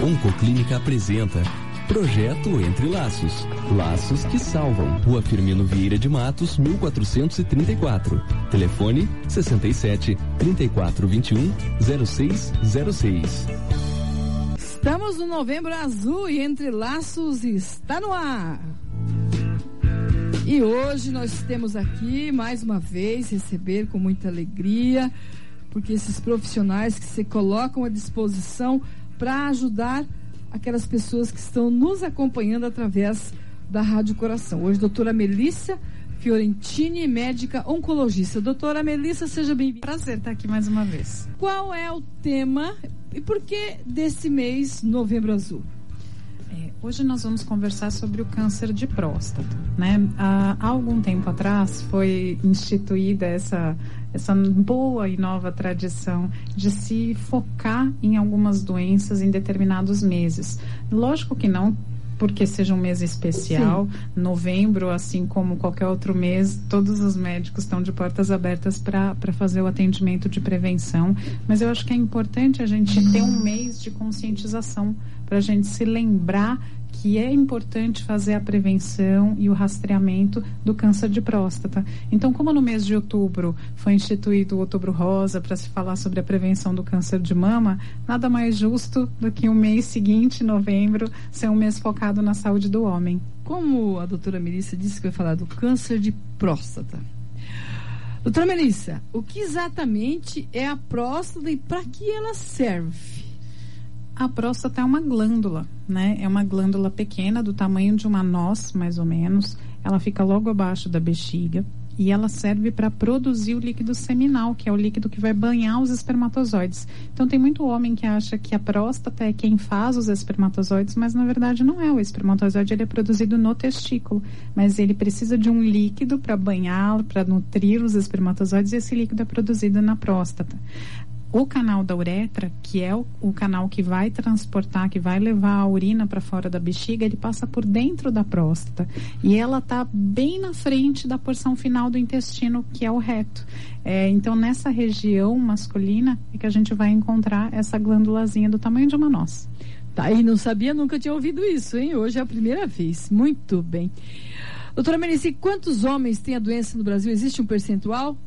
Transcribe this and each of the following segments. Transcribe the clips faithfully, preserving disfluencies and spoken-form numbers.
Oncoclínica apresenta Projeto Entre Laços. Laços que salvam. Rua Firmino Vieira de Matos, mil quatrocentos e trinta e quatro. Telefone sessenta e sete, trinta e quatro, vinte e um, zero seis zero seis. Estamos no Novembro Azul e Entre Laços está no ar. E hoje nós temos aqui, mais uma vez, receber com muita alegria, porque esses profissionais que se colocam à disposição para ajudar aquelas pessoas que estão nos acompanhando através da Rádio Coração. Hoje, doutora Melissa Fiorentini, médica oncologista. Doutora Melissa, seja bem-vinda. Prazer estar aqui mais uma vez. Qual é o tema e por que desse mês Novembro Azul? É, hoje nós vamos conversar sobre o câncer de próstata, né? Há, há algum tempo atrás foi instituída essa, essa boa e nova tradição de se focar em algumas doenças em determinados meses. Lógico que não porque seja um mês especial. Sim. Novembro, assim como qualquer outro mês, todos os médicos estão de portas abertas para fazer o atendimento de prevenção, mas eu acho que é importante a gente ter um mês de conscientização para a gente se lembrar que é importante fazer a prevenção e o rastreamento do câncer de próstata. Então, como no mês de outubro foi instituído o Outubro Rosa para se falar sobre a prevenção do câncer de mama, nada mais justo do que o mês seguinte, novembro, ser um mês focado na saúde do homem. Como a doutora Melissa disse que vai falar do câncer de próstata. Doutora Melissa, o que exatamente é a próstata e para que ela serve? A próstata é uma glândula, né? É uma glândula pequena, do tamanho de uma noz, mais ou menos. Ela fica logo abaixo da bexiga e ela serve para produzir o líquido seminal, que é o líquido que vai banhar os espermatozoides. Então, tem muito homem que acha que a próstata é quem faz os espermatozoides, mas na verdade não é. O espermatozoide ele é produzido no testículo, mas ele precisa de um líquido para banhá-lo, para nutrir os espermatozoides, e esse líquido é produzido na próstata. O canal da uretra, que é o, o canal que vai transportar, que vai levar a urina para fora da bexiga, ele passa por dentro da próstata e ela está bem na frente da porção final do intestino, que é o reto. É, então, nessa região masculina é que a gente vai encontrar essa glândulazinha do tamanho de uma noz. Tá, e não sabia, nunca tinha ouvido isso, hein? Hoje é a primeira vez. Muito bem. Doutora Melissa, quantos homens têm a doença no Brasil? Existe um percentual?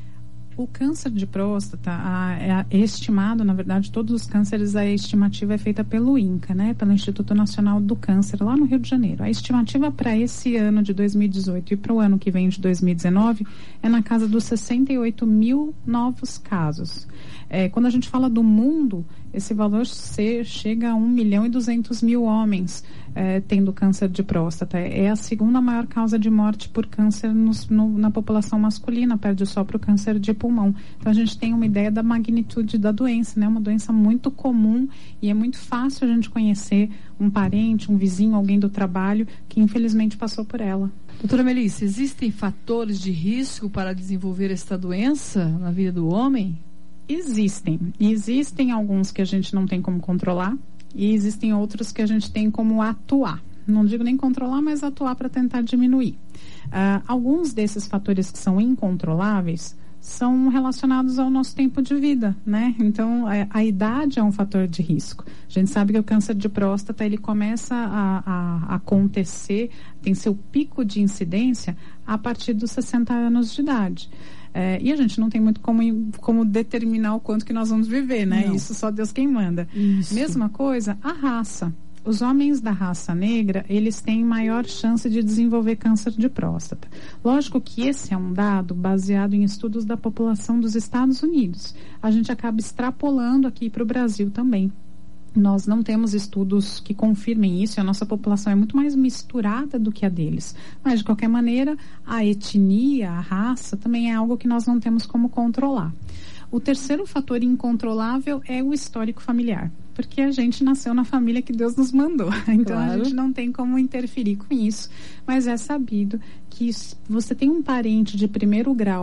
O câncer de próstata a, é estimado, na verdade, todos os cânceres, a estimativa é feita pelo INCA, né, pelo Instituto Nacional do Câncer, lá no Rio de Janeiro. A estimativa para esse ano de dois mil e dezoito e para o ano que vem de dois mil e dezenove é na casa dos sessenta e oito mil novos casos. É, quando a gente fala do mundo, esse valor se, chega a um milhão e duzentos mil homens é, tendo câncer de próstata. É a segunda maior causa de morte por câncer nos, no, na população masculina, perde só para o câncer de pulmão. Então a gente tem uma ideia da magnitude da doença, né? Uma doença muito comum e é muito fácil a gente conhecer um parente, um vizinho, alguém do trabalho que infelizmente passou por ela. Doutora Melissa, existem fatores de risco para desenvolver esta doença na vida do homem? Existem. Existem alguns que a gente não tem como controlar e existem outros que a gente tem como atuar. Não digo nem controlar, mas atuar para tentar diminuir. Uh, alguns desses fatores que são incontroláveis são relacionados ao nosso tempo de vida, né? Então, a, a idade é um fator de risco. A gente sabe que o câncer de próstata, ele começa a, a acontecer, tem seu pico de incidência a partir dos sessenta anos de idade. É, e a gente não tem muito como, como determinar o quanto que nós vamos viver, né? Não. Isso só Deus quem manda. Isso. Mesma coisa, a raça. Os homens da raça negra, eles têm maior chance de desenvolver câncer de próstata. Lógico que esse é um dado baseado em estudos da população dos Estados Unidos. A gente acaba extrapolando aqui para o Brasil também. Nós não temos estudos que confirmem isso, e a nossa população é muito mais misturada do que a deles. Mas, de qualquer maneira, a etnia, a raça, também é algo que nós não temos como controlar. O terceiro fator incontrolável é o histórico familiar, porque a gente nasceu na família que Deus nos mandou. Então, claro, a gente não tem como interferir com isso. Mas é sabido que você tem um parente de primeiro grau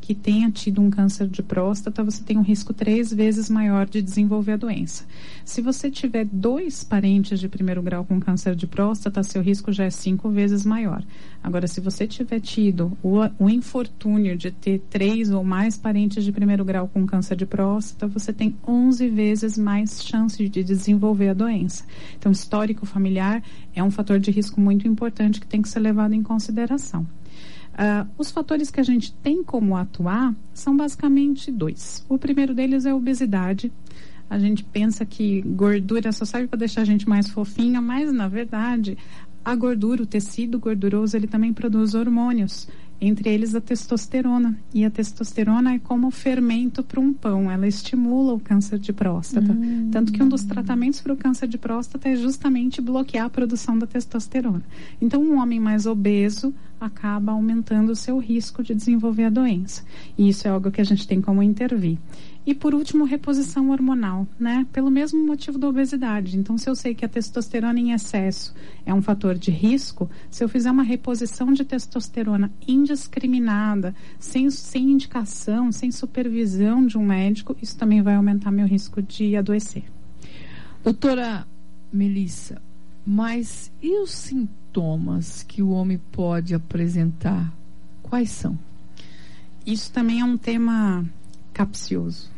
que tenha tido um câncer de próstata, você tem um risco três vezes maior de desenvolver a doença. Se você tiver dois parentes de primeiro grau com câncer de próstata, seu risco já é cinco vezes maior. Agora, se você tiver tido o, o infortúnio de ter três ou mais parentes de primeiro grau com câncer de próstata, você tem onze vezes mais chance de desenvolver a doença. Então, histórico familiar é um fator de risco muito importante que tem que ser levado em consideração. Uh, os fatores que a gente tem como atuar são basicamente dois. O primeiro deles é a obesidade. A gente pensa que gordura só serve para deixar a gente mais fofinha, mas na verdade a gordura, o tecido gorduroso, ele também produz hormônios, entre eles a testosterona. E a testosterona é como fermento para um pão, ela estimula o câncer de próstata. Hum. Tanto que um dos tratamentos para o câncer de próstata é justamente bloquear a produção da testosterona. Então, um homem mais obeso acaba aumentando o seu risco de desenvolver a doença. E isso é algo que a gente tem como intervir. E por último, reposição hormonal, né? Pelo mesmo motivo da obesidade. Então, se eu sei que a testosterona em excesso é um fator de risco, se eu fizer uma reposição de testosterona indiscriminada, sem, sem indicação, sem supervisão de um médico, isso também vai aumentar meu risco de adoecer. Doutora Melissa, mas e os sintomas que o homem pode apresentar? Quais são? Isso também é um tema capcioso.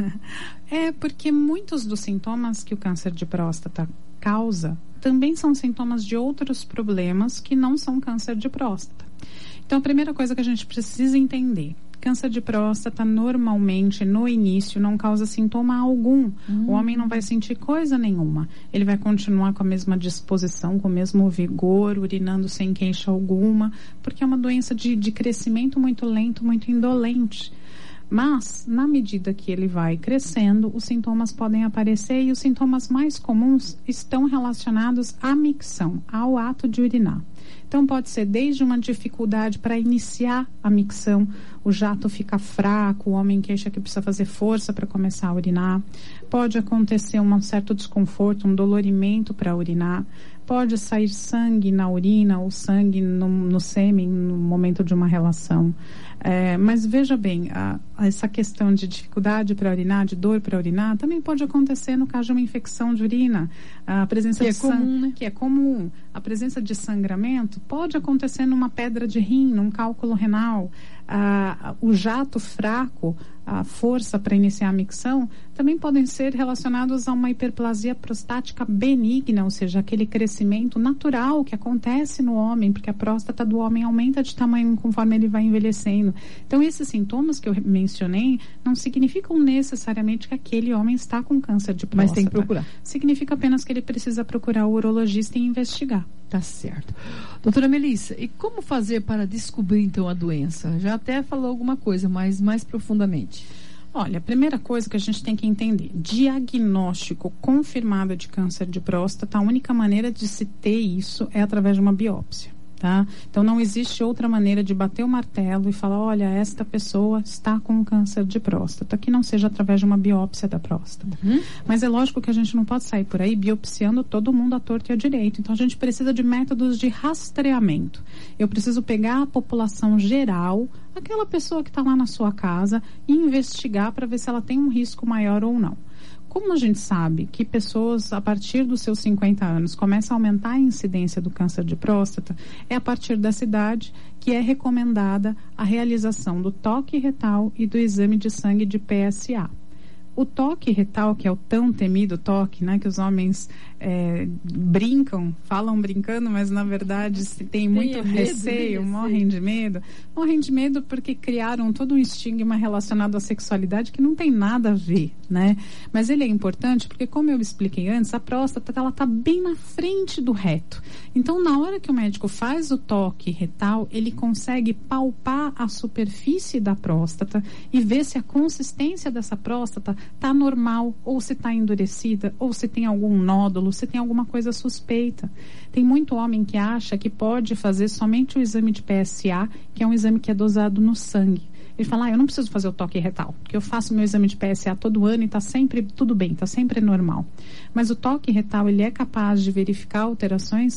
É. É porque muitos dos sintomas que o câncer de próstata causa também são sintomas de outros problemas que não são câncer de próstata. Então, a primeira coisa que a gente precisa entender: câncer de próstata normalmente no início não causa sintoma algum. Hum. O homem não vai sentir coisa nenhuma. Ele vai continuar com a mesma disposição, com o mesmo vigor, urinando sem queixa alguma, porque é uma doença de, de crescimento muito lento, muito indolente. Mas, na medida que ele vai crescendo, os sintomas podem aparecer e os sintomas mais comuns estão relacionados à micção, ao ato de urinar. Então, pode ser desde uma dificuldade para iniciar a micção, o jato fica fraco, o homem queixa que precisa fazer força para começar a urinar. Pode acontecer um certo desconforto, um dolorimento para urinar. Pode sair sangue na urina ou sangue no, no sêmen no momento de uma relação. É, mas veja bem, a, a essa questão de dificuldade para urinar, de dor para urinar, também pode acontecer no caso de uma infecção de urina. A presença que de é comum, sang... né? Que é comum. A presença de sangramento pode acontecer numa pedra de rim, num cálculo renal. Ah, o jato fraco, a força para iniciar a micção, também podem ser relacionados a uma hiperplasia prostática benigna, ou seja, aquele crescimento natural que acontece no homem, porque a próstata do homem aumenta de tamanho conforme ele vai envelhecendo. Então, esses sintomas que eu mencionei não significam necessariamente que aquele homem está com câncer de próstata. Mas tem que procurar. Significa apenas que ele precisa procurar o urologista e investigar. Tá certo. Doutora Melissa, e como fazer para descobrir então a doença? Já até falou alguma coisa, mas mais profundamente. Olha, a primeira coisa que a gente tem que entender: diagnóstico confirmado de câncer de próstata, a única maneira de se ter isso é através de uma biópsia. Tá? Então, não existe outra maneira de bater o martelo e falar: olha, esta pessoa está com câncer de próstata, que não seja através de uma biópsia da próstata. Uhum. Mas é lógico que a gente não pode sair por aí biopsiando todo mundo à torta e à direito. Então, a gente precisa de métodos de rastreamento. Eu preciso pegar a população geral, aquela pessoa que está lá na sua casa, e investigar para ver se ela tem um risco maior ou não. Como a gente sabe que pessoas a partir dos seus cinquenta anos começam a aumentar a incidência do câncer de próstata, é a partir dessa idade que é recomendada a realização do toque retal e do exame de sangue de P S A. O toque retal, que é o tão temido toque, né, que os homens é, brincam, falam brincando, mas na verdade tem muito tem receio, medo, morrem de medo. Morrem de medo porque criaram todo um estigma relacionado à sexualidade que não tem nada a ver, né? Mas ele é importante porque, como eu expliquei antes, a próstata ela está bem na frente do reto. Então, na hora que o médico faz o toque retal, ele consegue palpar a superfície da próstata e ver se a consistência dessa próstata está normal, ou se está endurecida, ou se tem algum nódulo, se tem alguma coisa suspeita. Tem muito homem que acha que pode fazer somente o exame de P S A, que é um exame que é dosado no sangue. Ele fala: ah, eu não preciso fazer o toque retal, porque eu faço meu exame de P S A todo ano e está sempre tudo bem, está sempre normal. Mas o toque retal, ele é capaz de verificar alterações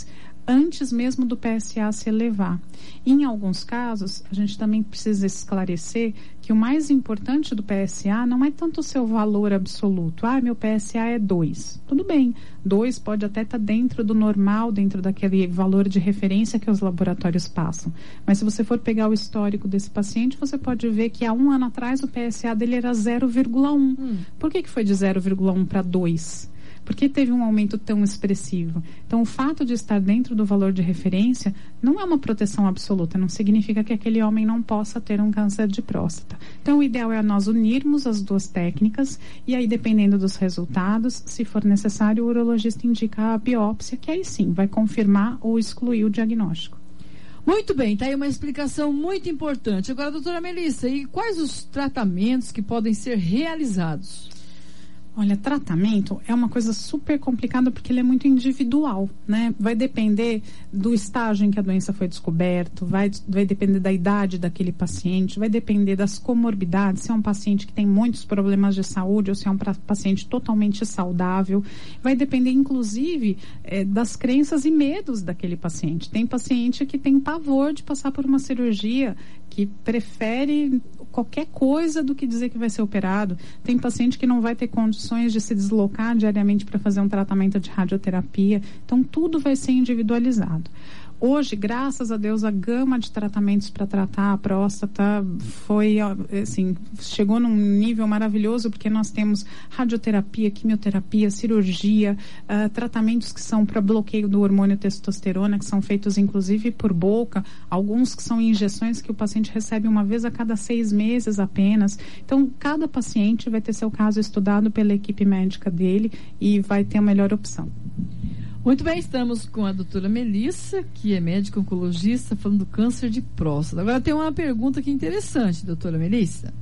antes mesmo do P S A se elevar. E, em alguns casos, a gente também precisa esclarecer que o mais importante do P S A não é tanto o seu valor absoluto. Ah, meu P S A é dois. Tudo bem, dois pode até estar dentro do normal, dentro daquele valor de referência que os laboratórios passam. Mas se você for pegar o histórico desse paciente, você pode ver que há um ano atrás o P S A dele era zero vírgula um. Hum. Por que que foi de zero vírgula um para dois? Por que teve um aumento tão expressivo? Então, o fato de estar dentro do valor de referência não é uma proteção absoluta, não significa que aquele homem não possa ter um câncer de próstata. Então, o ideal é nós unirmos as duas técnicas e aí, dependendo dos resultados, se for necessário, o urologista indica a biópsia, que aí sim vai confirmar ou excluir o diagnóstico. Muito bem, tá aí uma explicação muito importante. Agora, doutora Melissa, e quais os tratamentos que podem ser realizados? Olha, tratamento é uma coisa super complicada porque ele é muito individual, né? Vai depender do estágio em que a doença foi descoberta, vai, vai depender da idade daquele paciente, vai depender das comorbidades, se é um paciente que tem muitos problemas de saúde ou se é um pra, paciente totalmente saudável. Vai depender, inclusive, é, das crenças e medos daquele paciente. Tem paciente que tem pavor de passar por uma cirurgia, que prefere qualquer coisa do que dizer que vai ser operado. Tem paciente que não vai ter condições de se deslocar diariamente para fazer um tratamento de radioterapia. Então, tudo vai ser individualizado. Hoje, graças a Deus, a gama de tratamentos para tratar a próstata foi, assim, chegou num nível maravilhoso, porque nós temos radioterapia, quimioterapia, cirurgia, uh, tratamentos que são para bloqueio do hormônio testosterona, que são feitos inclusive por boca, alguns que são injeções que o paciente recebe uma vez a cada seis meses apenas. Então, cada paciente vai ter seu caso estudado pela equipe médica dele e vai ter a melhor opção. Muito bem, estamos com a doutora Melissa, que é médica oncologista, falando do câncer de próstata. Agora tem uma pergunta aqui interessante, doutora Melissa.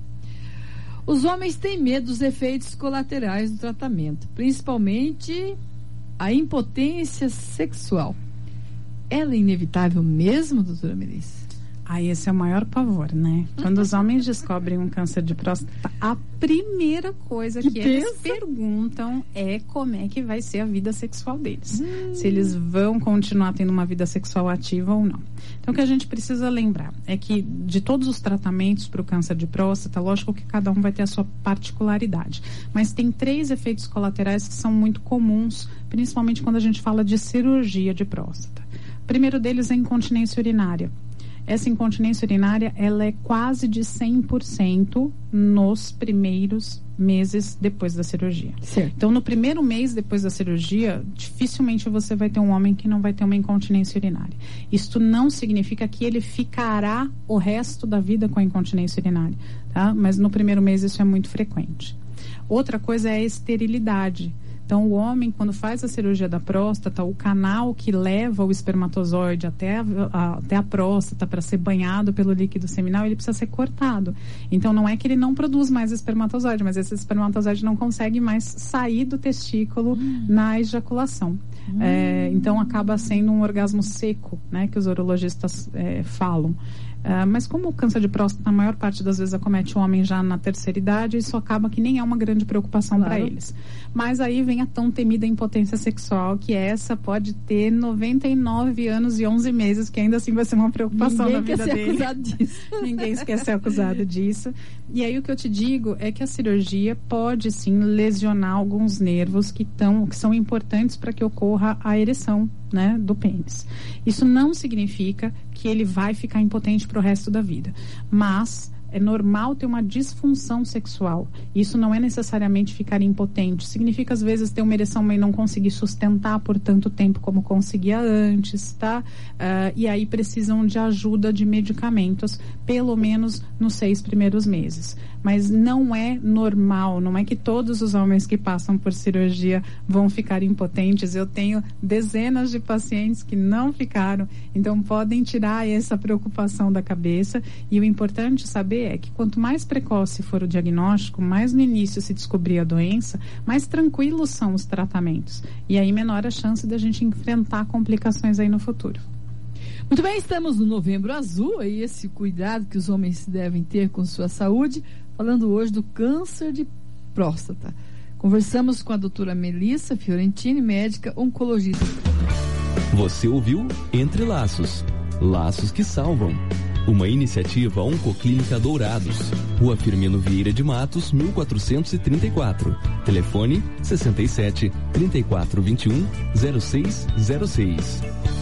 Os homens têm medo dos efeitos colaterais do tratamento, principalmente a impotência sexual. Ela é inevitável mesmo, doutora Melissa? Ah, esse é o maior pavor, né? Quando os homens descobrem um câncer de próstata, a primeira coisa que, que eles perguntam é como é que vai ser a vida sexual deles. Hum. Se eles vão continuar tendo uma vida sexual ativa ou não. Então, o que a gente precisa lembrar é que de todos os tratamentos para o câncer de próstata, lógico que cada um vai ter a sua particularidade. Mas tem três efeitos colaterais que são muito comuns, principalmente quando a gente fala de cirurgia de próstata. O primeiro deles é a incontinência urinária. Essa incontinência urinária, ela é quase de cem por cento nos primeiros meses depois da cirurgia. Certo. Então, no primeiro mês depois da cirurgia, dificilmente você vai ter um homem que não vai ter uma incontinência urinária. Isto não significa que ele ficará o resto da vida com a incontinência urinária, tá? Mas no primeiro mês isso é muito frequente. Outra coisa é a esterilidade. Então, o homem, quando faz a cirurgia da próstata, o canal que leva o espermatozoide até a, a, até a próstata para ser banhado pelo líquido seminal, ele precisa ser cortado. Então, não é que ele não produz mais espermatozoide, mas esse espermatozoide não consegue mais sair do testículo hum. na ejaculação. Hum. É, então, acaba sendo um orgasmo seco, né, que os urologistas é, falam. Uh, mas como o câncer de próstata, a maior parte das vezes acomete o homem já na terceira idade, isso acaba que nem é uma grande preocupação claro. Para eles. Mas aí vem a tão temida impotência sexual, que essa pode ter noventa e nove anos e onze meses, que ainda assim vai ser uma preocupação Ninguém na vida dele. Ninguém quer ser acusado disso. Ninguém quer ser acusado disso. E aí o que eu te digo é que a cirurgia pode sim lesionar alguns nervos que, tão, que são importantes para que ocorra a ereção, né, do pênis. Isso não significa que ele vai ficar impotente para o resto da vida, mas é normal ter uma disfunção sexual. Isso não é necessariamente ficar impotente. Significa, às vezes, ter uma ereção, mas não conseguir sustentar por tanto tempo como conseguia antes, tá? Uh, e aí precisam de ajuda de medicamentos, pelo menos nos seis primeiros meses. Mas não é normal, não é que todos os homens que passam por cirurgia vão ficar impotentes. Eu tenho dezenas de pacientes que não ficaram, então podem tirar essa preocupação da cabeça. E o importante saber é que quanto mais precoce for o diagnóstico, mais no início se descobrir a doença, mais tranquilos são os tratamentos. E aí menor a chance da gente enfrentar complicações aí no futuro. Muito bem, estamos no Novembro Azul, e esse cuidado que os homens devem ter com sua saúde, falando hoje do câncer de próstata. Conversamos com a doutora Melissa Fiorentini, médica oncologista. Você ouviu Entre Laços, laços que salvam. Uma iniciativa Oncoclínica Dourados, Rua Firmino Vieira de Matos, mil quatrocentos e trinta e quatro. Telefone sessenta e sete, trinta e quatro, vinte e um, zero seis zero seis.